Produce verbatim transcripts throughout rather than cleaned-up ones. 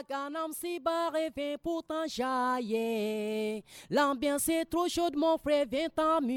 Ganam si bar et vient pourtant jaillir. L'ambiance est trop chaude, mon frère, viens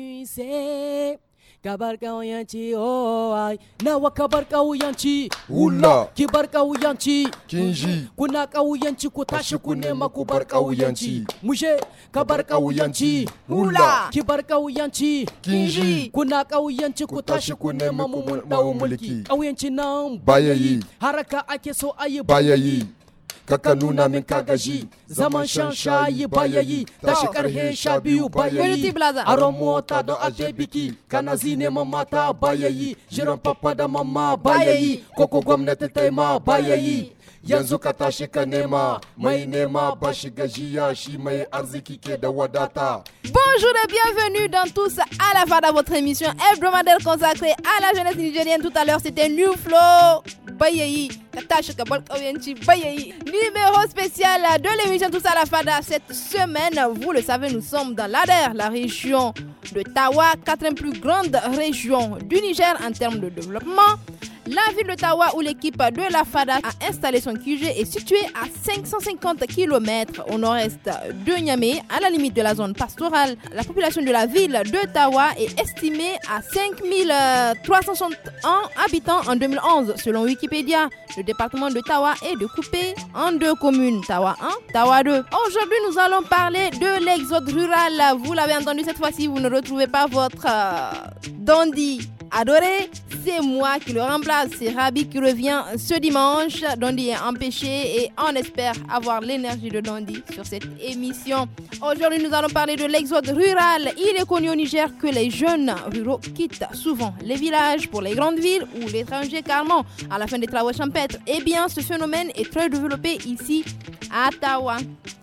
t'amuser. Kabarka uyanchi oh ay nawa kabarka uyanchi Ula kibarka uyanchi Kinji kunaka uyanchi kutashi kunema kubarka uyanchi muje kabarka uyanchi Ula kibarka uyanchi Kinji kunaka uyanchi kutashi kunema mumunda umulki uyanchi nam bayayi haraka ake so ayi bayayi kaka nuna min kagaji zaman shan shayi bayayi tashi karhe sha biyu bayayi aron mota don aje biki kana zine mata bayayi jiran papa da mama bayayi koko gwamnati taima bayayi yanzu ka tashi ka nema mai nema ba shi gajiya shi mai arziki ke da wadata. Bonjour et bienvenue dans Tous à la Fada, votre émission hebdomadaire consacrée à la jeunesse nigérienne. Tout à l'heure c'était New Flow Bayayi Katashi Kabol Kauyenchi Bayayi, numéro spécial de l'émission Tous à la Fada. Cette semaine, vous le savez, nous sommes dans l'A D E R, la région de Tawa, quatrième plus grande région du Niger en termes de développement. La ville de Tawa, où l'équipe de la Fada a installé son Q G, est située à cinq cent cinquante kilomètres au nord-est de Niamey, à la limite de la zone pastorale. La population de la ville de Tawa est estimée à cinq mille trois cent soixante-un habitants en deux mille onze, selon Wikipédia. Le département de Tawa est découpé en deux communes, Tawa un, Tawa deux. Aujourd'hui, nous allons parler de l'exode rural. Vous l'avez entendu, cette fois-ci, vous ne retrouvez pas votre euh, dandy adoré. C'est moi qui le remplace, c'est Rabi qui revient ce dimanche. Dondi est empêché et on espère avoir l'énergie de Dondi sur cette émission. Aujourd'hui, nous allons parler de l'exode rural. Il est connu au Niger que les jeunes ruraux quittent souvent les villages pour les grandes villes ou l'étranger carrément à la fin des travaux champêtres. Eh bien, ce phénomène est très développé ici à Tawa,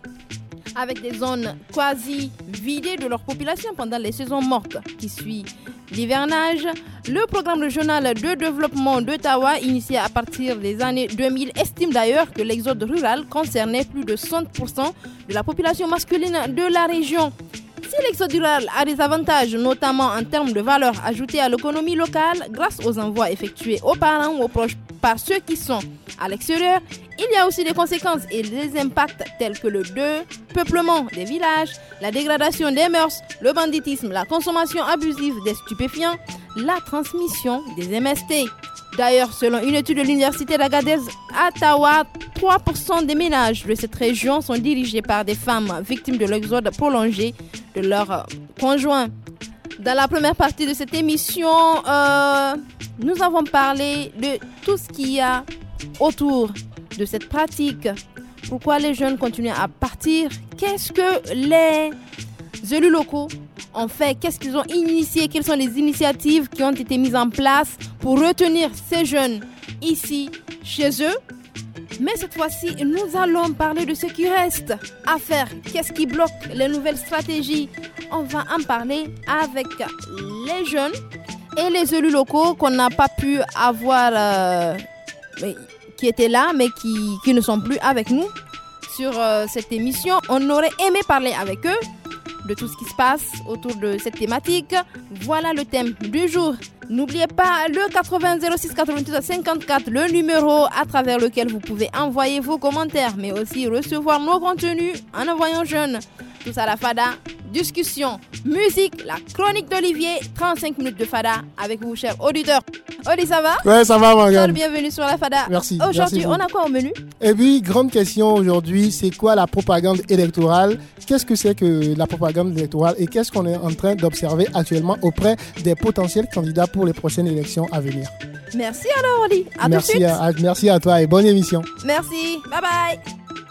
avec des zones quasi vidées de leur population pendant les saisons mortes qui suivent l'hivernage. Le programme régional de développement de Tawa, initié à partir des années deux mille, estime d'ailleurs que l'exode rural concernait plus de soixante pour cent de la population masculine de la région. Si l'exode rural a des avantages, notamment en termes de valeur ajoutée à l'économie locale, grâce aux envois effectués aux parents ou aux proches par ceux qui sont à l'extérieur, il y a aussi des conséquences et des impacts tels que le dépeuplement des villages, la dégradation des mœurs, le banditisme, la consommation abusive des stupéfiants, la transmission des M S T. D'ailleurs, selon une étude de l'université d'Agadez à Tawa, trois pour cent des ménages de cette région sont dirigés par des femmes victimes de l'exode prolongé de leurs conjoints. Dans la première partie de cette émission, euh, nous avons parlé de tout ce qu'il y a autour de cette pratique. Pourquoi les jeunes continuent à partir? Qu'est-ce que les élus locaux ont fait? Qu'est-ce qu'ils ont initié? Quelles sont les initiatives qui ont été mises en place pour retenir ces jeunes ici, chez eux? Mais cette fois-ci, nous allons parler de ce qui reste à faire. Qu'est-ce qui bloque les nouvelles stratégies? On va en parler avec les jeunes et les élus locaux qu'on n'a pas pu avoir, euh, mais, qui étaient là, mais qui, qui ne sont plus avec nous sur euh, cette émission. On aurait aimé parler avec eux de tout ce qui se passe autour de cette thématique. Voilà le thème du jour. N'oubliez pas le quatre-vingts zéro six quatre-vingt-huit cinquante-quatre, le numéro à travers lequel vous pouvez envoyer vos commentaires, mais aussi recevoir nos contenus en envoyant jeune. Tous à la Fada, discussion, musique, la chronique d'Olivier, trente-cinq minutes de Fada avec vous, chers auditeurs. Oli, ça va? Ouais, ça va, Morgane. Bienvenue sur la Fada. Merci. Aujourd'hui, on a quoi au menu? Eh bien, grande question aujourd'hui, c'est quoi la propagande électorale? Qu'est-ce que c'est que la propagande électorale et qu'est-ce qu'on est en train d'observer actuellement auprès des potentiels candidats pour les prochaines élections à venir? Merci alors, Oli. À merci tout de suite. À, à, merci à toi et bonne émission. Merci. Bye bye.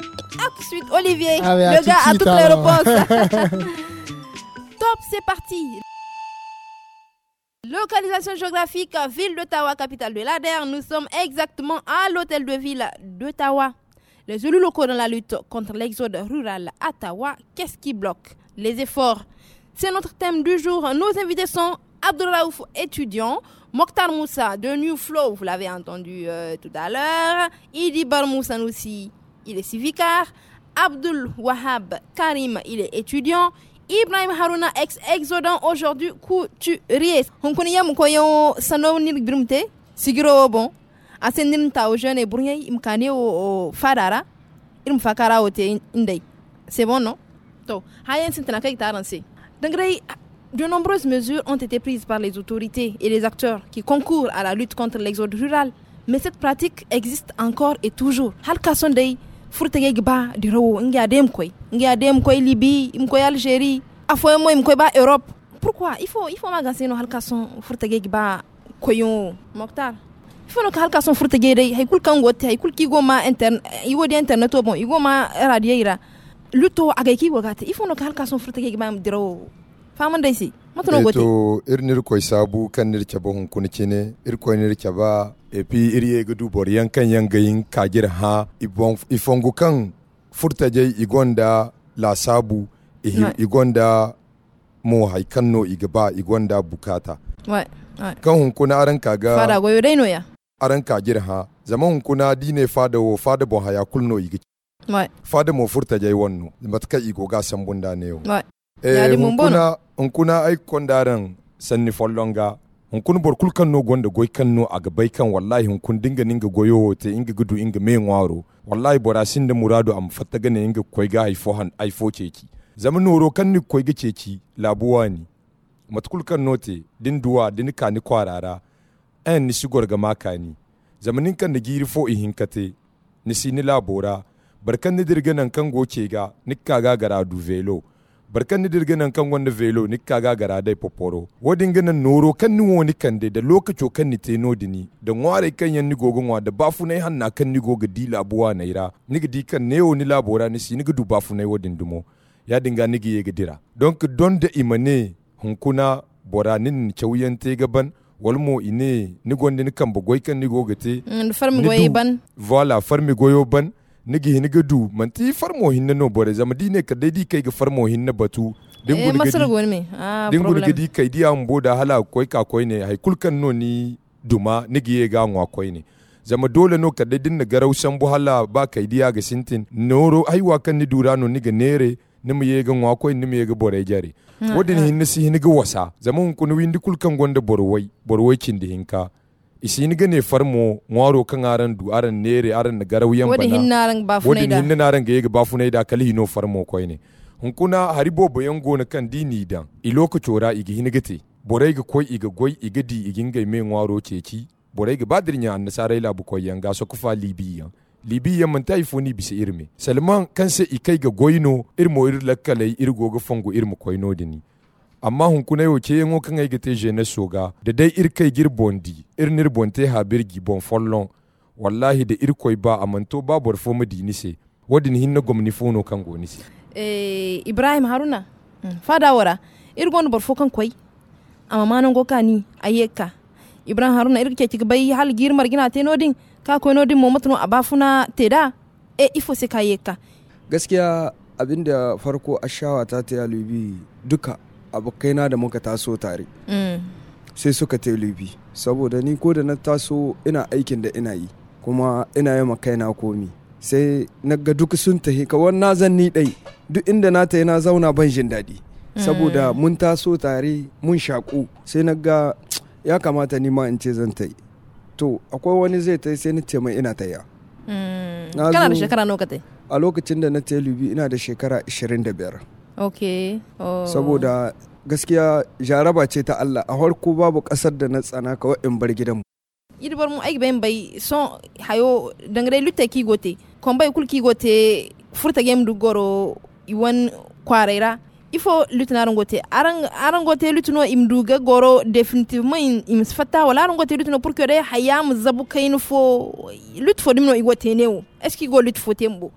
À tout de suite, Olivier. Ah ouais, le gars a suite, toutes alors. les réponses. Top, c'est parti. Localisation géographique, ville de Tawa, capitale de l'A D E R. Nous sommes exactement à l'hôtel de ville de Tawa. Les élus locaux dans la lutte contre l'exode rural à Tawa, qu'est-ce qui bloque les efforts? C'est notre thème du jour. Nos invités sont Abdelraouf, étudiant, Mokhtar Moussa de New Flow, vous l'avez entendu euh, tout à l'heure, Idi Barmoussa aussi, il est civicar, Abdul Wahab Karim, il est étudiant, Ibrahim Haruna, ex-exodant, aujourd'hui couturier. On connaît yam koyo sano nir grimte, sigiro bon, asenir ta o jeune et brunye imkane o fadara, irin fakara wote indai. C'est bon, non? To, hayen sintana kai taranse. Dangrai, de nombreuses mesures ont été prises par les autorités et les acteurs qui concourent à la lutte contre l'exode rural. Mais cette pratique existe encore et toujours. Halka sondai furtage gba dirawo ngia dem koy, ngia dem koy Libye, mkoy Algérie, afoy mo mkoy ba Europe. Pourquoi? Il faut il faut magasin no halka son furtage gba koyon Mokhtar. Il faut no halka son furtage dai hay kul kan gote hay kul ki go ma internet, iwo di internet bon, igo ma radio luto agaki wogate. Il faut no halka son furtage gba dirawo. Faman dai si. Eto irnir koy sabu kan nir chaba hun kunikine ir koy nir chaba et puis ir ye gudu bor yankan yangayin kagir ha ibon ifongu kan furtaje igonda la sabu igonda mo haikanno igaba igonda bukata. Ouais, ouais. Kan hun kuna aran kaga fada goyo dai no ya. Aran kagir ha zaman hun kuna dine fada wo fada bon haya kulno igi. Ouais. Fada mo furtaje wonno matka igoga sambunda ne yo. Ouais. Eh hunkuna hunkuna ai kondaran sanni follonga hunkun bor kul kan no gonda goy kan no aga bay kan wallahi hunkun dinga ninga goyo te inga gudu inga me ngwaro wallahi borasin da muradu am fatta gane inga koy ga ifo han ifo ceki zaman noro kan ni koy ga ceki labuwani matkul kan note din duwa din ka ni kwarara en ni sigor ga makani zamanin kan da giri fo ihinkate ni sini labora barkan ni dirganan kan goce ga nikka ga gara du velo barkan ni dirganan kan wanda velo ni kaga gara dai poporo wodin ganan noro kan ni woni kan de da lokaco kan ni te nodini da ngware kan yan ni gogon wa da bafu nai hanna kan ni goga di labuwa naira ni gidi kan ne ni labora ni si ni gudu bafu nai wodin dumo ya dinga ni gi dira donc don da imane hunkuna bora nin chawyan te gaban walmo ine ni gonde ni kan bogoy kan ni goga te farmi goyi ban voilà farmi goyo ban nigi hiniga du manti farmo hinna no bore zama dine ka dai di kai ga farmo hinna batu dingu ni gadi ah dingu ni gadi kai di am boda hala koi ka koi ne hay kulkan no ni duma nigi ye ga ngwa koi ne zama dole no ka dai dinna garau san bu hala ba kai di ga sintin noro aiwa kan ni dura no niga nere nimu ye ga ngwa koi nimu ye ga bore jare wodin hinna si hiniga wasa zama hun kunu windi kulkan gonda borwai borwai kindi hinka isi ni gane farmo ngwaro kan aran du aran nere aran garaw yan bana wodi hinnaran bafunai da wodi hinnaran ga yega bafunai da kali hino farmo koy ne hun kuna haribo bayan gona kan dini dan i lokaci ra igi hinigate borai ga koy iga goy iga di igin ga me ngwaro ceci borai ga badirnya an nasarai labu koy yanga so kufa libiya libiya man taifoni bisa irme salman kan se ikai ga goyno irmo ir lakkalai irgo ga fongo irmo koyno dini amma hun kuna yau ke yango kan ai gate je na soga da dai ir kai gir bondi ir nir bonte ha birgi bon follon wallahi da ir koy ba amanto ba bor fo madini se wadin hinna gomni fono kan goni se eh Ibrahim Haruna fada wara ir gon bor fo kan koy amma manan go kani ayeka Ibrahim Haruna ir ke ki bai hal gir margina te nodin ka koy nodin mo matno abafuna teda e ifo se kayeka gaskiya abinda farko ashawa ta ta yalubi duka abokaina da muka taso tare mm. sai suka telubi saboda ni ko da na taso ina aikin da ina yi kuma ina yi makaina komi sai na ga duk sun tahi kawai na zan ni dai duk inda na tayi na zauna ban jin daɗi mm. saboda mun taso tare mun shaku sai na ga ya kamata ni ma in ce zan tayi to akwai wani zai tayi sai ni ce mai ina taya mm. kana da shekara nawa ka tayi a lokacin da na telubi ina da shekara ashirin da biyar. Okay. Oh. Saboda gaskiya jaraba ce ta Allah a harko babu kasar da na tsana kawai in bar gidanmu. Idbar mu aiki bayan bai son hayo dangare lutta ki gote kon bai kul ki gote furta game du goro iwan kwaraira ifo lutnaran gote aran aran gote lutno imduga goro definitivement im sfata wala aran gote lutno pour que re hayam zabu kayin fo lut fo dimno igote newo est-ce que go lut fo tembo.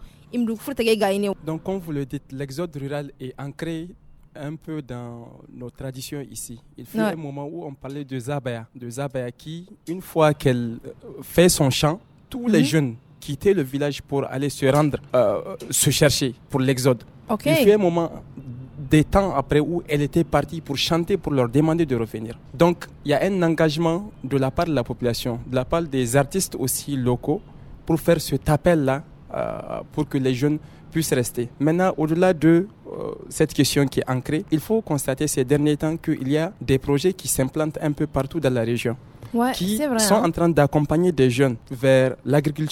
Donc, comme vous le dites, l'exode rural est ancré un peu dans nos traditions ici. Il fut ouais. un moment où on parlait de Zabaya, de Zabaya qui, une fois qu'elle fait son chant, tous mm-hmm. les jeunes quittaient le village pour aller se rendre, euh, se chercher pour l'exode. Okay. Il fut un moment des temps après où elle était partie pour chanter, pour leur demander de revenir. Donc, il y a un engagement de la part de la population, de la part des artistes aussi locaux, pour faire cet appel-là, Euh, pour que les jeunes puissent rester. Maintenant, au-delà de euh, cette question qui est ancrée, il faut constater ces derniers temps qu'il y a des projets qui s'implantent un peu partout dans la région, ouais, qui c'est vrai, sont hein. en train d'accompagner des jeunes vers l'agriculture,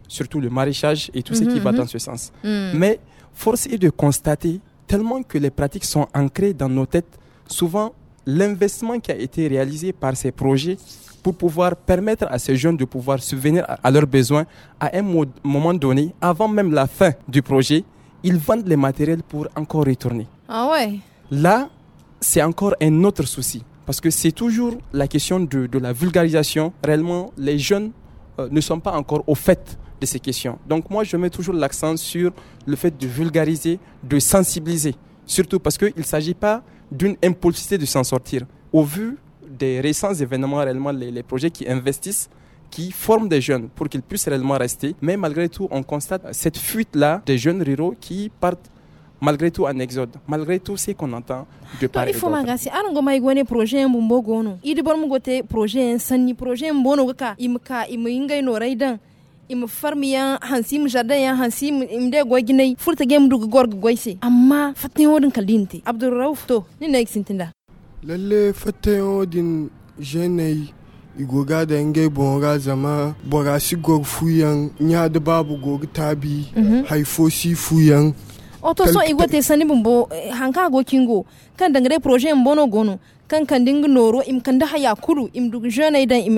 surtout le maraîchage et tout mm-hmm. ce qui va dans ce sens. Mm. Mais force est de constater, tellement que les pratiques sont ancrées dans nos têtes, souvent l'investissement qui a été réalisé par ces projets pour pouvoir permettre à ces jeunes de pouvoir subvenir à leurs besoins à un mo- moment donné, avant même la fin du projet, ils vendent les matériels pour encore retourner. Ah ouais. Là, c'est encore un autre souci. Parce que c'est toujours la question de, de la vulgarisation. Réellement, les jeunes euh, ne sont pas encore au fait de ces questions. Donc moi, je mets toujours l'accent sur le fait de vulgariser, de sensibiliser. Surtout parce qu'il ne s'agit pas d'une impulsivité de s'en sortir. Au vu des récents événements, réellement, les, les projets qui investissent, qui forment des jeunes pour qu'ils puissent réellement rester. Mais malgré tout, on constate cette fuite-là des jeunes ruraux qui partent malgré tout en exode, malgré tout ce qu'on entend de part et d'autre. Il faut m'agacer. Arango mai gone projet mbumbo gono. Idi bor mu gote projet sanni projet mbono ka imka imingai no raidan. Im farmiya hansim jardin ya hansim imde goginai furta gem du gorg goise. Amma fatin wodin kaldinte. Abdul Rauf to ni na exintinda. Lalle fatin wodin jenai igoga da ngai bonga zama borasi gog fuyan nya da babu gog tabi haifosi fuyan. Oto so igote sani bumbo hanka go kingo kan dangare projet mbono gono kan kan ding noro im kan da haya kulu im du jeune idan im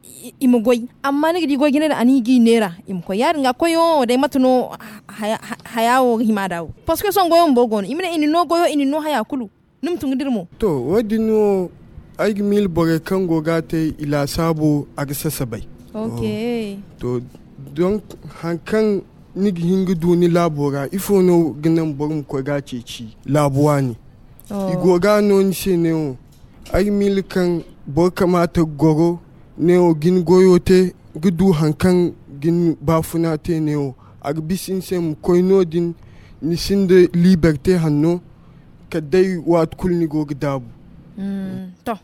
im goy amma ne gidi gogine da ani gi nera im ko yar nga koyo de matuno haya hayawo himadawo parce que son goyo mbo gono imne ini no goyo ini no haya kulu num tungidirmo to wadino ay mil bore kan gogate ila sabo agsa sabai. Okay. Oh. To donc hankan nigi hingi duni labora ifo no ginan borum ko gace ci labuwa ne oh. igoga no ni se ne o ay milkan bo kamata goro ne o gin goyote gudu hankan gin bafuna te ne o agbisin sem koyno din ni sinde liberté hanno kadai wat kulni go gdabu mm to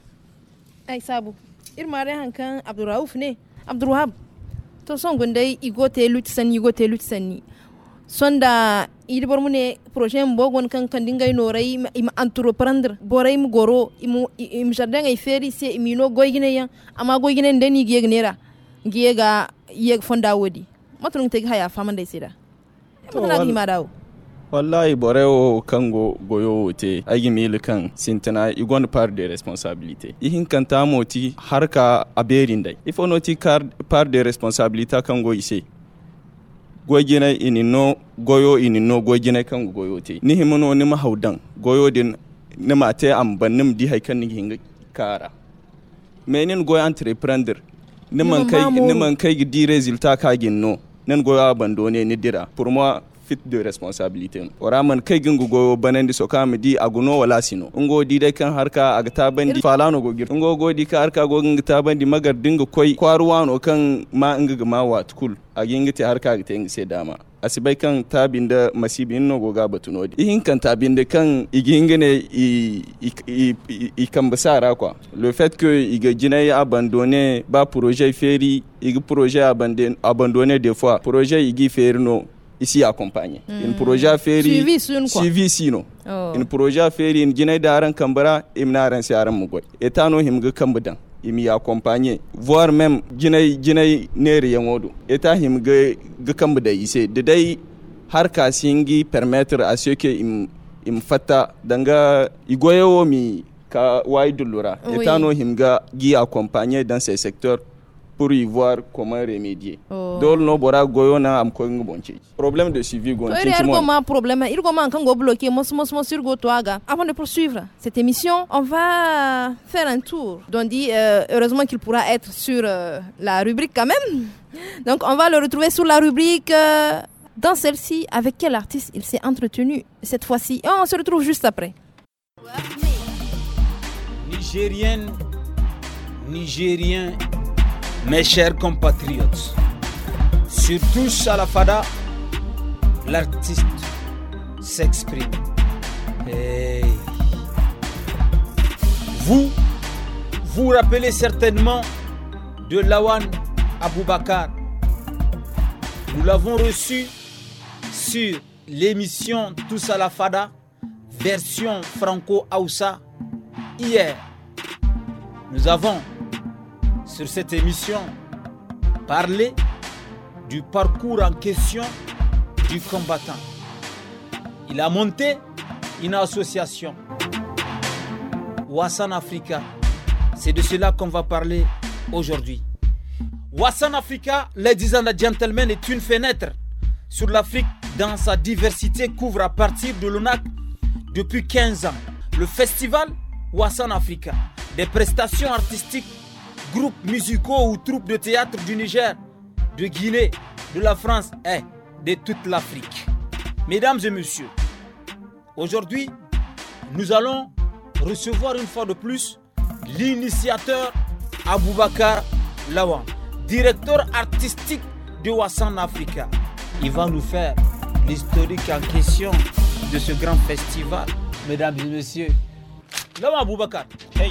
ay sabu irmare hankan Abdurrauf ne Abdurwahab to son gondai igote lut sanni igote lut sanni sonda idi bormune projet mbogon kan kan dingay no ray im entreprendre boray mu goro im im jardin ay feri se imino goygine ya ama goygine ndeni giyegnera giyega yeg fonda wodi matun te haya famande sida matana gi madaw wallahi boreo kango goyo te agi mil kan sintana igon part de responsabilité ihin kan tamoti harka aberindai ifo noti part de responsabilité kango ise gojina inino goyo inino gojina kango goyo te ni himono ni mahaudan goyo din ni mate ambanim di haikan ni hinga kara menin goyo entreprendre ni man kai ni man kai di resultat ka ginno nan goyo abandone ni dira pour moi fit de responsabilité ora man kai gingu go banandi so kam di aguno wala sino ngo di de kan harka agta bandi falano go gir ngo go di ka harka go ngta bandi magar dinga koy kwaruwano kan ma inga ma wat kul aginga te harka ga tengi se dama asibai kan tabinda masibin no go ga batuno di ihin kan tabinda kan iginga ne i i i kan basara quoi le fait que iga jinay abandonner ba projet féri iga projet abandonner abandonner des fois projet igi féri no ici accompagné mm. un projet féri suivi sun quoi suivi sino oh. un projet féri in jinay daran kambara imnaran siaran mugoy etano himga kambudan imi accompagné voire même jinay jinay neri yangodo eta himga ga kambuda ise de dai har ka singi permettre à ce que im im fata danga igoyo mi ka waidulura oui. Etano himga gi accompagné dans ces secteurs pour y voir comment remédier. Oh. Dol no bora goyona am ko ngbonche. Problème de suivi gon tinti mo. Comment problème il comment kan go bloquer mos mos mos sur go toaga. Avant de poursuivre cette émission, on va faire un tour. Donc dit euh, heureusement qu'il pourra être sur euh, la rubrique quand même. Donc on va le retrouver sur la rubrique euh, dans celle-ci avec quel artiste il s'est entretenu cette fois-ci. Et on se retrouve juste après. Nigérienne, Nigérien, mes chers compatriotes, sur Tous à la Fada, l'artiste s'exprime. Hey. Vous, vous rappelez certainement de Lawan Aboubakar. Nous l'avons reçu sur l'émission Tous à la Fada, version franco-aoussa, hier. Nous avons sur cette émission parlé du parcours en question du combattant. Il a monté une association, Wassan Africa. C'est de cela qu'on va parler aujourd'hui. Wassan Africa, ladies and gentlemen, est une fenêtre sur l'Afrique dans sa diversité, couvre à partir de l'O N A C depuis quinze ans. Le festival Wassan Africa, des prestations artistiques, groupes musicaux ou troupes de théâtre du Niger, de Guinée, de la France et de toute l'Afrique. Mesdames et messieurs, aujourd'hui, nous allons recevoir une fois de plus l'initiateur Aboubakar Lawan, directeur artistique de Wassan Africa. Il va nous faire l'historique en question de ce grand festival. Mesdames et messieurs, Lawan Aboubakar. Hey.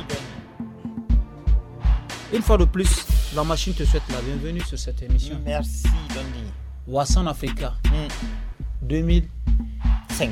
Une fois de plus, la machine te souhaite la bienvenue sur cette émission. Merci, Dondi. Wassan Africa, mm. deux mille cinq.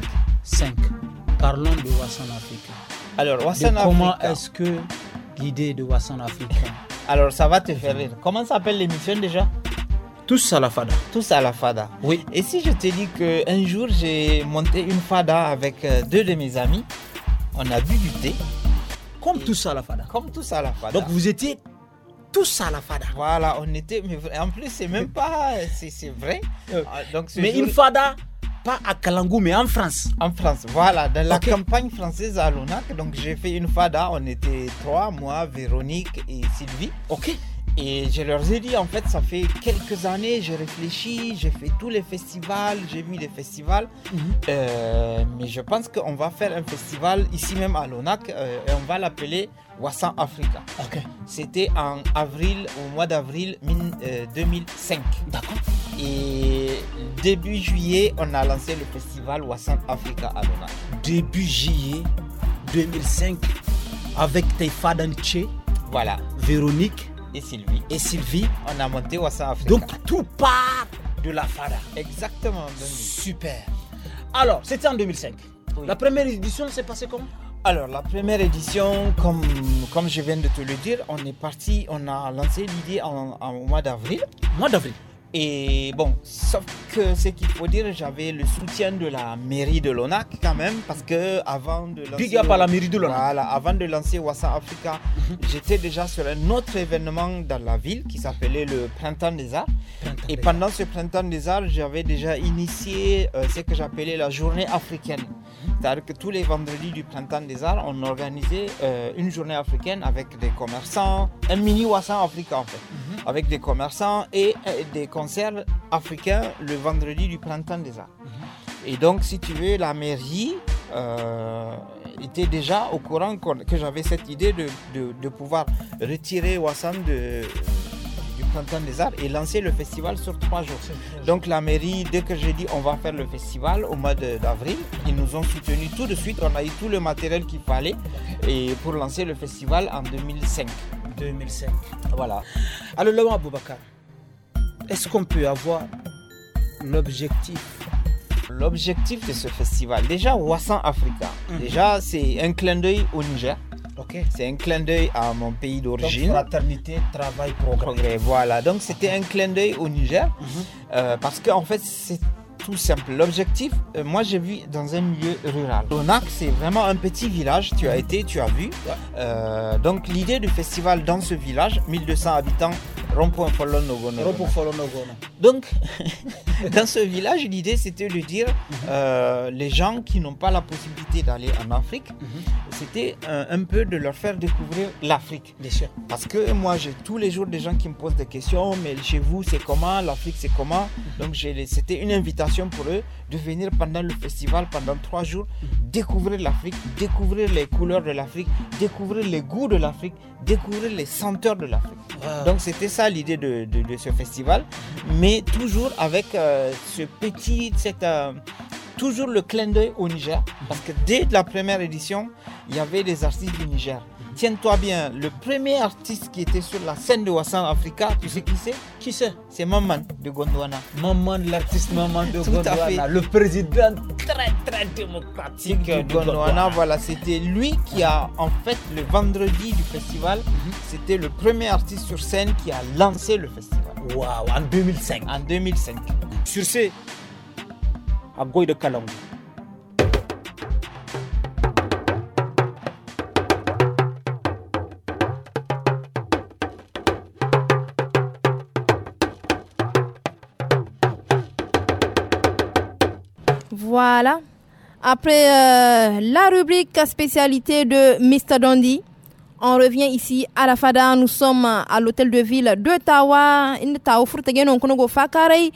Parlons de Wassan Africa. Alors, Wassan Africa. Comment est-ce que l'idée de Wassan Africa? Alors, ça va te faire rire. Comment s'appelle l'émission déjà? Tous à la Fada. Tous à la Fada. Oui. Et si je te dis qu'un jour, j'ai monté une Fada avec deux de mes amis, on a bu du thé. Comme tous à la Fada. Comme tous à la Fada. Donc, vous étiez tous à la Fada. Voilà, on était. Mais en plus, c'est même pas. C'est, c'est vrai. Donc, mais jour... une Fada, pas à Kalangou, mais en France. En France, voilà, dans la okay. campagne française à l'O N A C. Donc, j'ai fait une Fada. On était trois, moi, Véronique et Sylvie. Ok. Et je leur ai dit, en fait, ça fait quelques années, j'ai réfléchi, j'ai fait tous les festivals, j'ai vu les festivals. Mm-hmm. Euh, mais je pense qu'on va faire un festival ici même à l'O N A C euh, et on va l'appeler Wassan Africa. Okay. C'était en avril, au mois d'avril euh, deux mille cinq. D'accord. Et début juillet, on a lancé le festival Wassan Africa à l'O N A C. Début juillet deux mille cinq, avec tes Fadanche, voilà, Véronique et Sylvie. Et Sylvie, on a monté Wassan Africa. Donc tout part de la Fada. Exactement. Super. Alors, c'était en deux mille cinq. Oui. La première édition s'est passée comment? Alors, la première édition, comme, comme je viens de te le dire, on est parti, on a lancé l'idée en, en, au mois d'avril. Mois d'avril. Et bon, sauf que ce qu'il faut dire, j'avais le soutien de la mairie de l'O N A C quand même, parce que avant de lancer, Big up à la mairie de l'O N A C. Voilà, avant de lancer Wassan Africa, mm-hmm. j'étais déjà sur un autre événement dans la ville qui s'appelait le Printemps des Arts. Printemps et des pendant arts. ce Printemps des Arts, j'avais déjà initié euh, ce que j'appelais la journée africaine. Mm-hmm. C'est-à-dire que tous les vendredis du Printemps des Arts, on organisait euh, une journée africaine avec des commerçants, un mini Wassan Africa en fait, mm-hmm. avec des commerçants et euh, des concerts africains le vendredi du Printemps des Arts. Mm-hmm. Et donc, si tu veux, la mairie euh, était déjà au courant que j'avais cette idée de, de, de pouvoir retirer Wassan de, du Printemps des Arts et lancer le festival sur trois jours. Donc, la mairie, dès que j'ai dit on va faire le festival au mois de, d'avril, ils nous ont soutenus tout de suite. On a eu tout le matériel qu'il fallait et pour lancer le festival en deux mille cinq. deux mille cinq. Voilà. Alors, Lawan Aboubakar, est-ce qu'on peut avoir l'objectif L'objectif de ce festival, déjà Wassan Africa, mm-hmm. déjà c'est un clin d'œil au Niger. Okay. C'est un clin d'œil à mon pays d'origine. Donc, fraternité, travail, progrès. progrès. Voilà, donc c'était un clin d'œil au Niger mm-hmm. euh, parce qu'en fait c'est tout simple. L'objectif, euh, moi j'ai vu dans un milieu rural. L'O N A C c'est vraiment un petit village, tu as été, tu as vu. Ouais. Euh, donc l'idée du festival dans ce village, mille deux cents habitants, Rond-point Folon Nogono. Rond-point Folon Nogono. Donc, dans ce village, l'idée c'était de dire mm-hmm. euh, les gens qui n'ont pas la possibilité d'aller en Afrique, mm-hmm. c'était euh, un peu de leur faire découvrir l'Afrique. Bien sûr. Parce que moi, j'ai tous les jours des gens qui me posent des questions, mais chez vous c'est comment, l'Afrique c'est comment. Mm-hmm. Donc, j'ai, c'était une invitation pour eux de venir pendant le festival, pendant trois jours, mm-hmm. découvrir l'Afrique, découvrir les couleurs de l'Afrique, découvrir les goûts de l'Afrique, découvrir les senteurs de l'Afrique. Wow. Donc, c'était ça l'idée de, de, de ce festival, mais toujours avec euh, ce petit, cette, euh, toujours le clin d'œil au Niger, parce que dès la première édition, il y avait des artistes du Niger. tiens-toi bien, le premier artiste qui était sur la scène de Wassan Africa, tu sais qui c'est? Qui c'est? C'est Maman de Gondwana. Maman, l'artiste Maman de Tout Gondwana, le président très très démocratique de Gondwana. Gondwana. Voilà, c'était lui qui a, en fait, le vendredi du festival, mm-hmm. c'était le premier artiste sur scène qui a lancé le festival. Waouh, en deux mille cinq. En deux mille cinq. Sur ce, à Goy de Kalangu. Voilà. Après euh, la rubrique spécialité de mister Dondi, on revient ici à la Fada. Nous sommes à l'hôtel de ville de Tawa. In Tawa furtage non kono go fakare.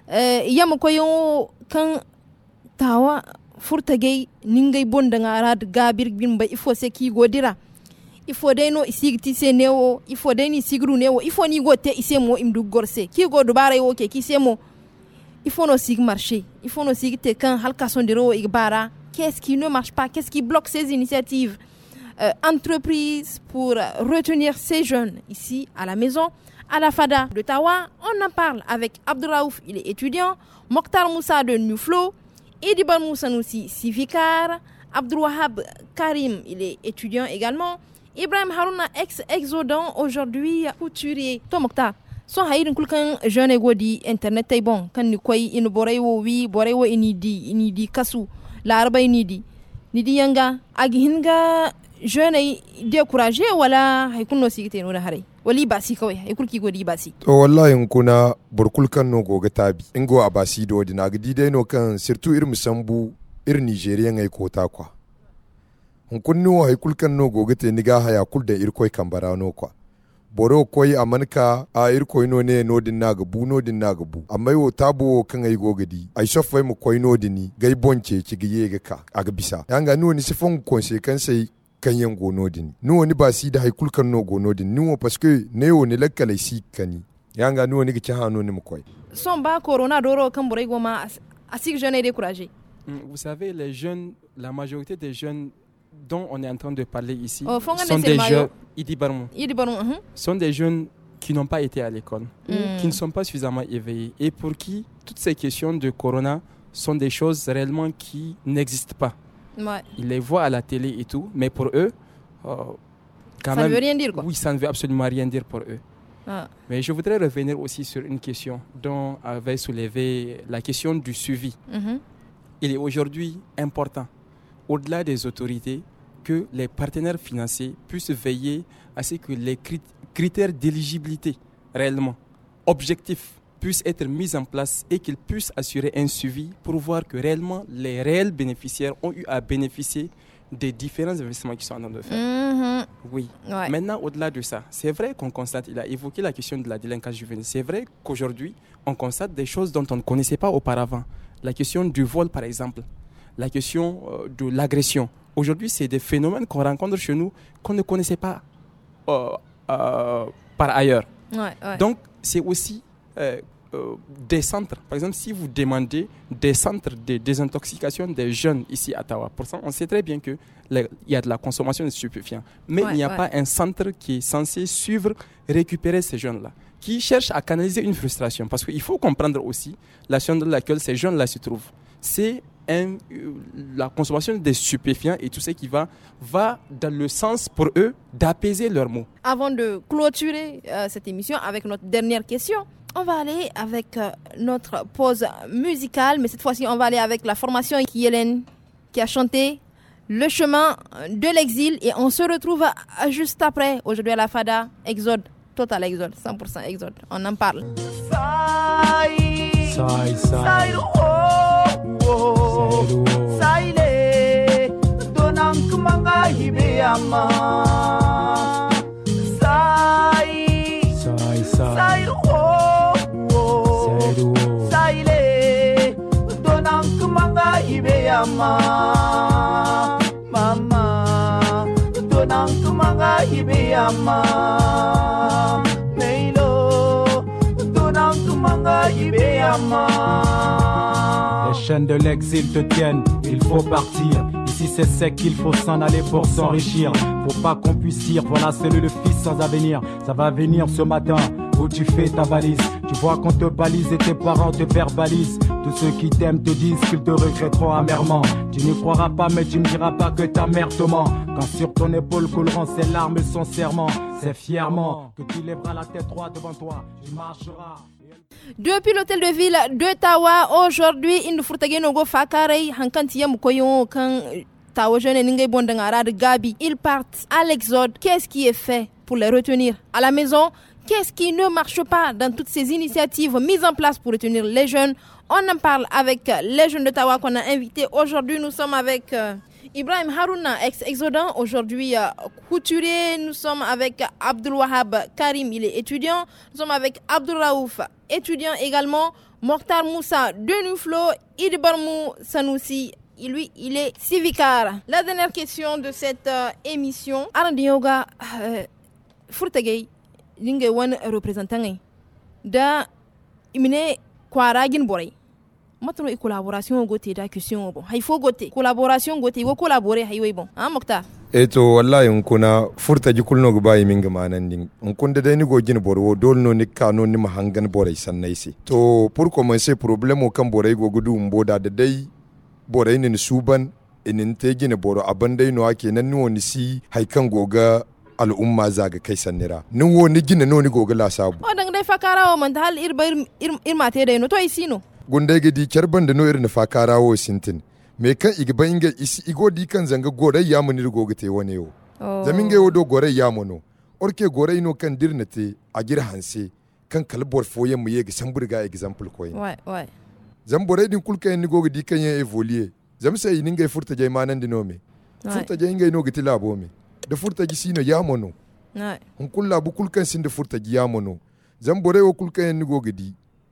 Yam koyo kan Tawa furtage ningay bonda ngarad gabir bin ba ifo se ki godira. Ifo dai no isigti se newo, ifo dai ni sigru newo, ifo ni gote isemo imdu gorse. Ki go dubare wo ke ki semo. Il faut nos sig marcher. Il faut nos sig te quand halka sondero igbara. Qu'est-ce qui ne marche pas? Qu'est-ce qui bloque ces initiatives? Euh, entreprises pour retenir ces jeunes ici à la maison, à la Fada de Tawa. On en parle avec Abdouraouf, il est étudiant. Mokhtar Moussa de Nuflo. Ediban Moussa Noussi, civicar. Abdouwahab Karim, il est étudiant également. Ibrahim Harouna, ex-exodant, aujourd'hui couturier. Toi, Mokhtar, so hayrin kulkan jeune godi internet tay bon kan ni koy in boray wo wi boray wo inidi inidi kasu la arba inidi nidi yanga agi hinga jeune découragé wala hay kunno sigite no haray wali basi kawai hay kulki godi basi to wallahi kuna burkul kan no goga tabi ingo abasi do dina gidi dai no kan surtout ir musambu ir nigerian ay kota kwa hun kunno hay kulkan no goga te niga haya kul da ir koy kambara no kwa boro koy amanka a ir koy no ne no din naga bu no din naga bu amma yo tabo kan ay gogadi ay sofai mu koy no dini gai bonce ci giye ga ka aga bisa yanga no ni sifon consequence kan yan go no dini no ni ba si da haikul kan no go no dini no parce que ne yo ne lakkale si kani yanga no ni ci ha no ni mu koy son ba corona doro kan boray goma asik jeune découragé. Vous savez, les jeunes, la majorité des jeunes dont on est en train de parler ici oh, sont des jeunes Idi Barmou. Idi Barmou, uh-huh. sont des jeunes qui n'ont pas été à l'école, mm. qui ne sont pas suffisamment éveillés et pour qui toutes ces questions de corona sont des choses réellement qui n'existent pas. Ouais. Ils les voient à la télé et tout, mais pour eux, euh, quand ça même, ne veut rien dire quoi. Oui, ça ne veut absolument rien dire pour eux. Ah. Mais je voudrais revenir aussi sur une question dont avait soulevé la question du suivi. Mm-hmm. Il est aujourd'hui important, au-delà des autorités, que les partenaires financiers puissent veiller à ce que les critères d'éligibilité réellement objectifs puissent être mis en place et qu'ils puissent assurer un suivi pour voir que réellement les réels bénéficiaires ont eu à bénéficier des différents investissements qu'ils sont en train de faire. Mm-hmm. Oui. Ouais. Maintenant, au-delà de ça, c'est vrai qu'on constate, il a évoqué la question de la délinquance juvénile. C'est vrai qu'aujourd'hui, on constate des choses dont on ne connaissait pas auparavant. La question du vol, par exemple. La question euh, de l'agression. Aujourd'hui, c'est des phénomènes qu'on rencontre chez nous qu'on ne connaissait pas euh, euh, par ailleurs. Ouais, ouais. Donc, c'est aussi euh, euh, des centres. Par exemple, si vous demandez des centres de désintoxication des jeunes ici à Tawa, pour ça, on sait très bien qu'il y a de la consommation de stupéfiants. Mais ouais, il n'y a ouais. pas un centre qui est censé suivre, récupérer ces jeunes-là, qui cherchent à canaliser une frustration. Parce qu'il faut comprendre aussi la situation dans laquelle ces jeunes-là se trouvent. C'est un, la consommation des stupéfiants et tout ce qui va, va dans le sens pour eux d'apaiser leurs maux. Avant de clôturer euh, cette émission avec notre dernière question, on va aller avec euh, notre pause musicale, mais cette fois-ci on va aller avec la formation Kielen qui a chanté Le chemin de l'exil et on se retrouve à, juste après, aujourd'hui à la Fada, Exode, total Exode, cent pour cent Exode, on en parle. Sai, sai, sai, Saile, donang kumanga hibeama. Sai, sai, sai, oh, oh, Saile, donang kumanga hibeama. Mama, donang kumanga hibeama. Meilo, donang kumanga hibeama. Les chaînes de l'exil te tiennent, il faut partir. Ici c'est sec, il faut s'en aller pour s'enrichir. Faut pas qu'on puisse puisse dire, voilà c'est lui le fils sans avenir. Ça va venir ce matin où tu fais ta valise. Tu vois qu'on te balise et tes parents te verbalisent. Tous ceux qui t'aiment te disent qu'ils te regretteront amèrement. Tu n'y croiras pas mais tu me diras pas que ta mère te ment. Quand sur ton épaule couleront ses larmes et son serment, c'est fièrement que tu lèveras la tête droite devant toi. Tu marcheras. Depuis l'hôtel de ville de Tawa, aujourd'hui, il nous faut go fakarei hankanti yam koyo kan Tawa jeune ningay bondangara de Gabi. Ils partent à l'exode. Qu'est-ce qui est fait pour les retenir à la maison? Qu'est-ce qui ne marche pas dans toutes ces initiatives mises en place pour retenir les jeunes? On en parle avec les jeunes de Tawa qu'on a invités. Aujourd'hui, nous sommes avec euh, Ibrahim Harouna, ex-exodant, aujourd'hui euh, couturier. Nous sommes avec Abdul Wahab Karim, il est étudiant. Nous sommes avec Abdul Raouf, étudiant également. Mokhtar Moussa de Nuflo, Idbarmou Sanoussi, lui, il est civicar. La dernière question de cette euh, émission. Arandioga euh, Furtagay. Dinga wani représentant ngai da imine kwaragin borai matno i collaboration gote da question bon hay fo gote collaboration gote wo collaborer hay way bon ah Mokhtar eto wallahi on kuna furta ji kulno go bayi minga manan din on kunde dai ni go gin borwo dol no ni kano ni mahangan borai sannai si to pour commencer problème o kan borai go gudu mboda da dai borai ni suban inin te gina boro abandai no ake nan ni woni si hay kan goga al'umma zaga kai sannira nin wo ni gina no ni goga la sabu o dang dai fakarawo man hal irba irma te dai no to isino gunde gidi kerban da no irin fakarawo sintin me kan igba inga isi igodi kan zanga gore ya mun ni goga te wone yo zamin ga wodo gore ya mono orke gore ino kan dirnate a gir hanse kan kalbor foye mu yega samburga example koy ouais ouais zambore din kulka ni goga di kan ya evoluer zam sai ninga furta jay manan dinome furta jay inga ino giti labo me da furtaji sino yamono ouais on kulla bu kulkan sin da furtaji yamono zan bore wo kulkan ni gogedi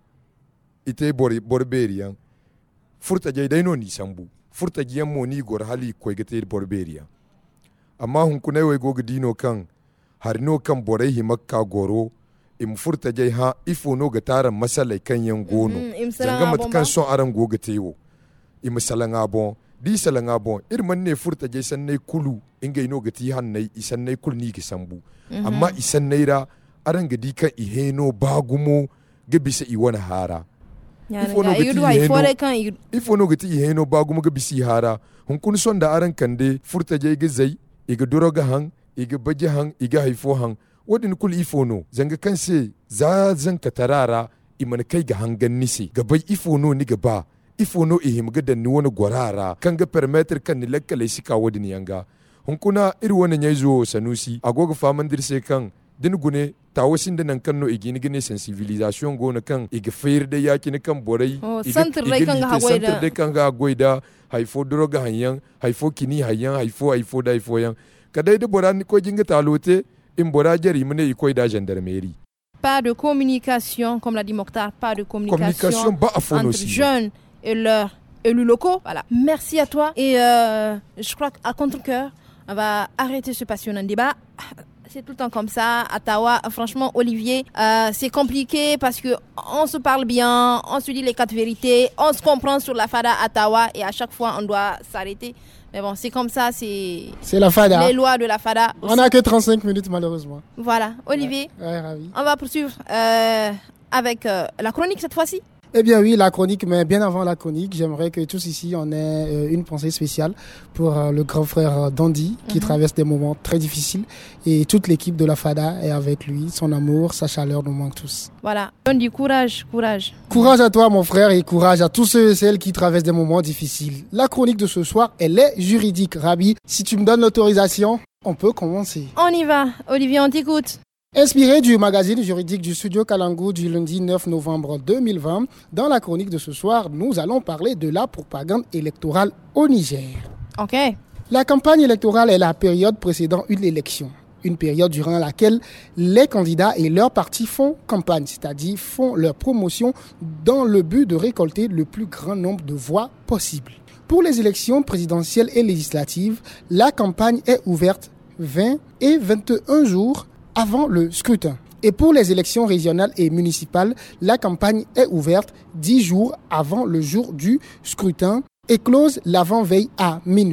ite bori borberian furtaji dai no ni sambu furtaji yammo ni gor hali ko gete borberian amma hun kunai wo gogedi no kan har no kan bore hi makka goro im furtaji ha ifo no ga taran masalai kan yan gono zanga matkan son aran gogete wo im salanga bon di salanga bon irman ne furta je sanne kulu inga ino gati hannai isanne kul ni gisambu mm-hmm. amma isanne ra aran gadi kan iheno bagumo ga bisa i wana hara ifo no gati iheno ifo no gati iheno bagumo ga bisi hara hun kun son da aran kande furta je ga zai iga doroga han iga baje han iga haifo han wadin kul ifo no zanga kan se za zan katarara iman kai ga hangan nisi gabai ifo no ni gaba ifo no ihim gadan ni wani gwarara kan ga permettre kan ni lakkale shi kawo din yanga hun kuna iri wani nyaizo Sanusi agoga faman dirse kan din gune tawasin da nan kan no igini gine sensibilisation go na kan igi fair da yaki ni kan borai igi centre kan ga hagoida centre kan ga hagoida haifo droga hanyan haifo kini hanyan haifo haifo da haifo yan kadai da boran ko jinga talote in bora jari mune ikoy da gendarmerie. Pas de communication comme l'a dit Mokhtar, pas de communication, communication entre aussi, jeunes et leurs élus locaux. Voilà. Merci à toi. Et euh, je crois qu'à contre-cœur, on va arrêter ce passionnant débat. C'est tout le temps comme ça. À Tawa, franchement, Olivier, euh, c'est compliqué parce que on se parle bien, on se dit les quatre vérités, on se comprend sur la Fada à Tawa et à chaque fois, on doit s'arrêter. Mais bon, c'est comme ça, c'est... C'est la Fada. Les lois de la Fada. Aussi. On n'a que trente-cinq minutes, malheureusement. Voilà. Olivier, ouais, ouais, ravi. On va poursuivre euh, avec euh, la chronique cette fois-ci. Eh bien oui, la chronique, mais bien avant la chronique, j'aimerais que tous ici, on ait euh, une pensée spéciale pour euh, le grand frère Dandy, qui mm-hmm. traverse des moments très difficiles. Et toute l'équipe de la Fada est avec lui. Son amour, sa chaleur nous manque tous. Voilà. Dandy, courage, courage. Courage à toi, mon frère, et courage à tous ceux et celles qui traversent des moments difficiles. La chronique de ce soir, elle est juridique. Rabi, si tu me donnes l'autorisation, on peut commencer. On y va. Olivier, on t'écoute. Inspiré du magazine juridique du studio Kalangu du lundi neuf novembre deux mille vingt, dans la chronique de ce soir, nous allons parler de la propagande électorale au Niger. Ok. La campagne électorale est la période précédant une élection. Une période durant laquelle les candidats et leurs partis font campagne, c'est-à-dire font leur promotion dans le but de récolter le plus grand nombre de voix possible. Pour les élections présidentielles et législatives, la campagne est ouverte vingt et vingt et un jours avant le scrutin. Et pour les élections régionales et municipales, la campagne est ouverte dix jours avant le jour du scrutin et close l'avant-veille à minuit.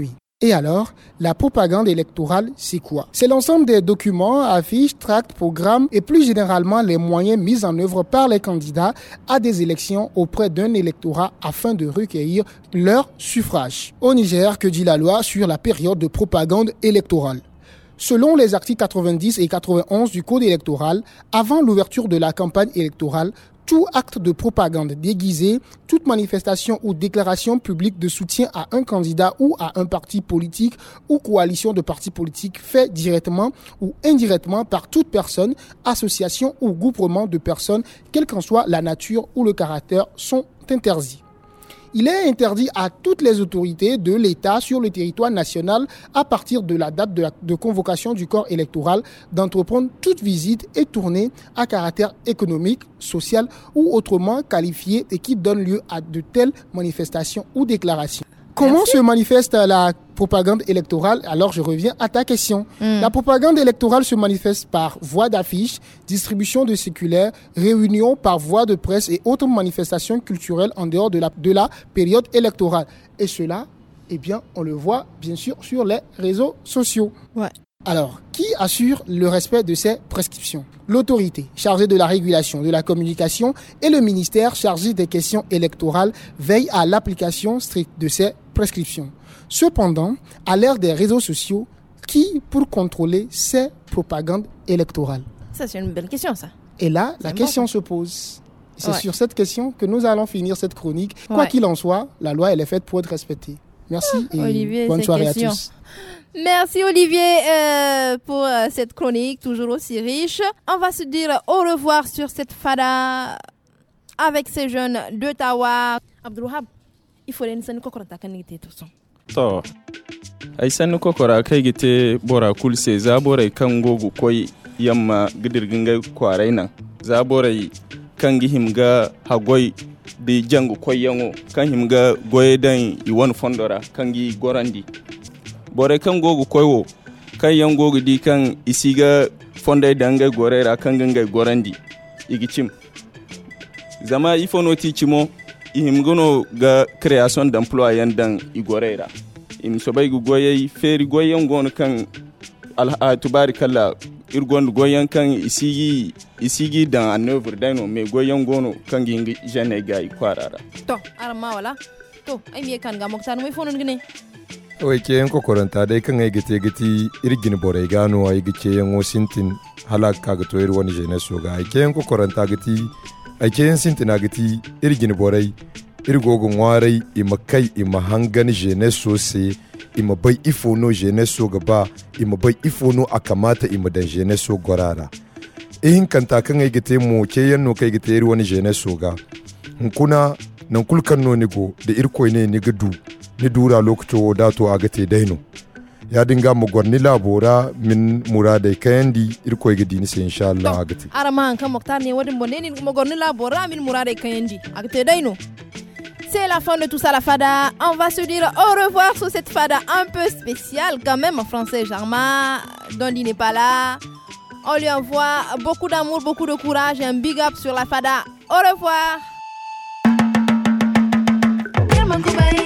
Et alors, la propagande électorale, c'est quoi? C'est l'ensemble des documents, affiches, tracts, programmes et plus généralement les moyens mis en œuvre par les candidats à des élections auprès d'un électorat afin de recueillir leur suffrage. Au Niger, que dit la loi sur la période de propagande électorale? Selon les articles quatre-vingt-dix et quatre-vingt-onze du Code électoral, avant l'ouverture de la campagne électorale, tout acte de propagande déguisé, toute manifestation ou déclaration publique de soutien à un candidat ou à un parti politique ou coalition de partis politiques fait directement ou indirectement par toute personne, association ou groupement de personnes, quelle qu'en soit la nature ou le caractère, sont interdits. Il est interdit à toutes les autorités de l'État sur le territoire national à partir de la date de, la, de convocation du corps électoral d'entreprendre toute visite et tournée à caractère économique, social ou autrement qualifié et qui donne lieu à de telles manifestations ou déclarations. Comment Merci. se manifeste la propagande électorale? Alors je reviens à ta question. Mm. La propagande électorale se manifeste par voie d'affiches, distribution de circulaires, réunions par voie de presse et autres manifestations culturelles en dehors de la, de la période électorale. Et cela, eh bien, on le voit bien sûr sur les réseaux sociaux. Ouais. Alors, qui assure le respect de ces prescriptions? L'autorité chargée de la régulation de la communication et le ministère chargé des questions électorales veillent à l'application stricte de ces prescriptions. Cependant, à l'ère des réseaux sociaux, qui pour contrôler ces propagandes électorales? Ça, c'est une belle question, ça. Et là, la c'est question bon. se pose. C'est ouais. sur cette question que nous allons finir cette chronique. Quoi ouais. qu'il en soit, la loi, elle est faite pour être respectée. Merci et Olivier, bonne soirée questions. à tous. Merci Olivier euh, pour euh, cette chronique toujours aussi riche. On va se dire au revoir sur cette fada avec ces jeunes d'Ottawa. Abdulwahab, il faut une scène kokora takanite tout ça. To ay sannu kokora kai gite bora kulse za bora kan gogu koi yamma gidirginga kwarai nan za bora kan gihimga hagoi di jangu koi yango kan himga goyedan iwan fondora kan gi gorandi bore kan gogu koyo kan yan gogu di kan isiga fonda danga gorera kan ganga gorandi igicim zama ifono tichimo ihimgono ga création d'emploi yandan igorera im sobay gu goyey feri goyen gon kan al tubarikalla irgon goyen kan isigi isigi dans en œuvre dano mais goyen gono kan gingi jane gay kwarara to arma wala to ay mi kan ga moktan moy fonon gine o ke en ko koranta dai kan ay gite giti irgin bore gano ay gice yan osintin halaka ga to ir woni jeunesse so ga ay ke en ko koranta giti ay ke en sintina giti irgin bore irgogon warai ima kai ima hangan jeunesse so se ima bai ifo no jeunesse so gaba ima bai ifo no akamata ima dan jeunesse so gorara in kanta kan ay gite mo ke yan no kai gite ir woni jeunesse so ga kuna nan kulkan no nigo da irko ne ni gudu ni dura lokacin da to a gate daino ya dinga mu gwarni labora min muradai kayandi irko gidi ni sai insha Allah a gate arama kan moktar ne wadin bonne ni mu gwarni labora min muradai kayandi a gate daino. C'est la fin de tout ça la fada. On va se dire au revoir sur cette fada un peu spéciale quand même en français. Jarma, Dondi n'est pas là. On lui envoie beaucoup d'amour, beaucoup de courage et un big up sur la fada. Au revoir.